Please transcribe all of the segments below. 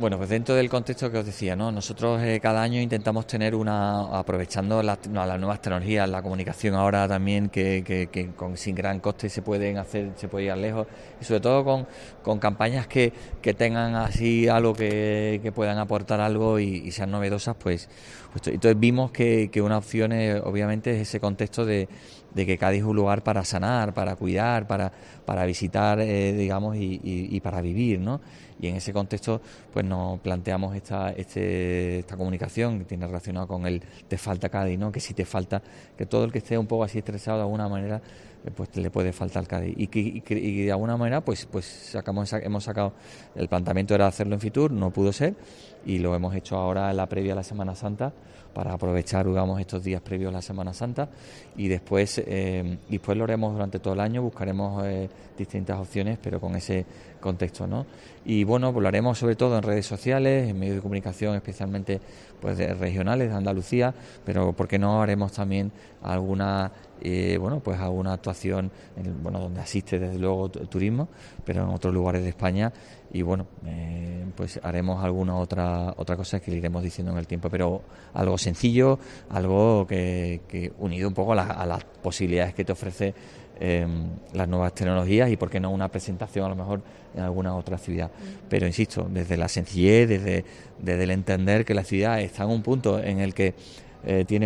Bueno, pues dentro del contexto que os decía, ¿no? Nosotros cada año intentamos tener aprovechando las nuevas tecnologías, la comunicación ahora también que sin gran coste se pueden hacer, se puede ir lejos, y sobre todo con campañas que tengan así algo que puedan aportar algo y sean novedosas, pues entonces vimos que una opción obviamente es ese contexto de que Cádiz es un lugar para sanar, para cuidar, para visitar, digamos, y para vivir, ¿no? Y en ese contexto pues nos planteamos esta comunicación que tiene relacionado con el te falta Cádiz, ¿no? Que si te falta, que todo el que esté un poco así estresado de alguna manera pues le puede faltar Cádiz y de alguna manera pues hemos sacado el planteamiento era hacerlo en Fitur, no pudo ser y lo hemos hecho ahora en la previa a la Semana Santa para aprovechar, digamos, estos días previos a la Semana Santa y después lo haremos durante todo el año, buscaremos distintas opciones, pero con ese contexto, ¿no? Y bueno, pues lo haremos sobre todo en redes sociales, en medios de comunicación, especialmente pues regionales de Andalucía, pero ¿por qué no haremos también alguna alguna actuación donde asiste desde luego turismo, pero en otros lugares de España y pues haremos alguna otra cosa que le iremos diciendo en el tiempo, pero algo sencillo, algo que unido un poco a las posibilidades que te ofrece las nuevas tecnologías y por qué no una presentación a lo mejor en alguna otra ciudad, pero insisto, desde la sencillez, desde el entender que la ciudad está en un punto en el que tiene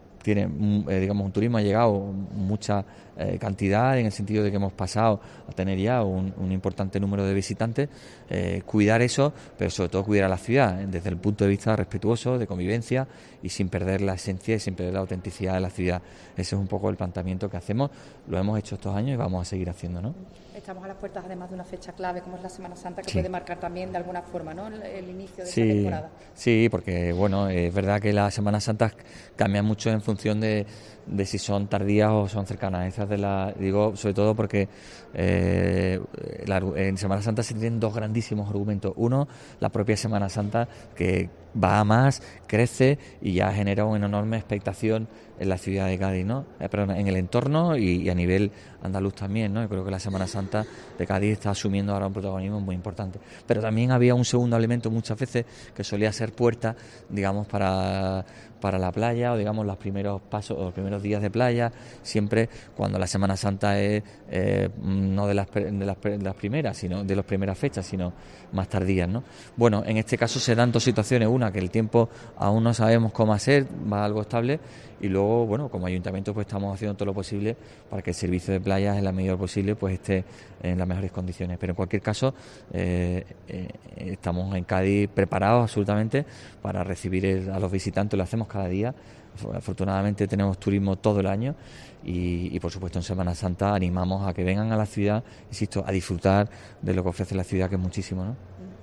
un turismo, ha llegado mucha cantidad en el sentido de que hemos pasado a tener ya un importante número de visitantes, cuidar eso, pero sobre todo cuidar a la ciudad desde el punto de vista respetuoso, de convivencia y sin perder la esencia y sin perder la autenticidad de la ciudad. Ese es un poco el planteamiento que hacemos, lo hemos hecho estos años y vamos a seguir haciendo, ¿no? Estamos a las puertas además de una fecha clave como es la Semana Santa que puede marcar también de alguna forma, ¿no?, el inicio de esta temporada. Sí, porque es verdad que las Semanas Santas cambian mucho en función de si son tardías o son cercanas. Digo sobre todo porque en Semana Santa se tienen dos grandísimos argumentos. Uno, la propia Semana Santa que va a más, crece y ya genera una enorme expectación en la ciudad de Cádiz, ¿no? En el entorno y a nivel andaluz también, ¿no? Yo creo que la Semana Santa de Cádiz está asumiendo ahora un protagonismo muy importante. Pero también había un segundo elemento muchas veces que solía ser puerta, digamos, para la playa o digamos los primeros pasos o los primeros días de playa, siempre cuando la Semana Santa es no de las primeras, sino de las primeras fechas, sino más tardías, ¿no? Bueno, en este caso se dan dos situaciones, una que el tiempo aún no sabemos cómo hacer, va algo estable y luego, como ayuntamiento pues estamos haciendo todo lo posible para que el servicio de playas en la medida posible pues esté en las mejores condiciones, pero en cualquier caso estamos en Cádiz preparados absolutamente para recibir a los visitantes, lo hacemos cada día. Afortunadamente tenemos turismo todo el año y por supuesto en Semana Santa animamos a que vengan a la ciudad, insisto, a disfrutar de lo que ofrece la ciudad, que es muchísimo, ¿no?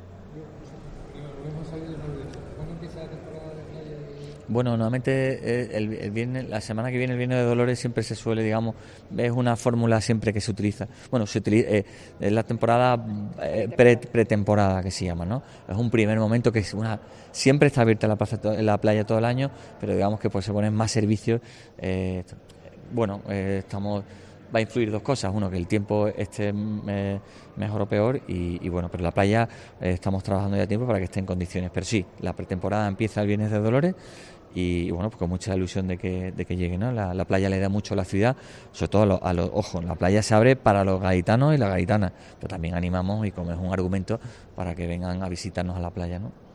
Bueno, normalmente el viernes, la semana que viene, el Viernes de Dolores, siempre se suele, digamos, es una fórmula siempre que se utiliza. Bueno, se utiliza es la temporada pretemporada que se llama, ¿no? Es un primer momento que siempre está abierta la playa todo el año, pero digamos que pues se ponen más servicios. Va a influir dos cosas, uno, que el tiempo esté mejor o peor pero la playa estamos trabajando ya a tiempo para que esté en condiciones, pero sí, la pretemporada empieza el Viernes de Dolores y pues con mucha ilusión de que llegue, ¿no? La playa le da mucho a la ciudad, sobre todo ojo, la playa se abre para los gaditanos y las gaditanas, pero también animamos y como es un argumento para que vengan a visitarnos a la playa, ¿no?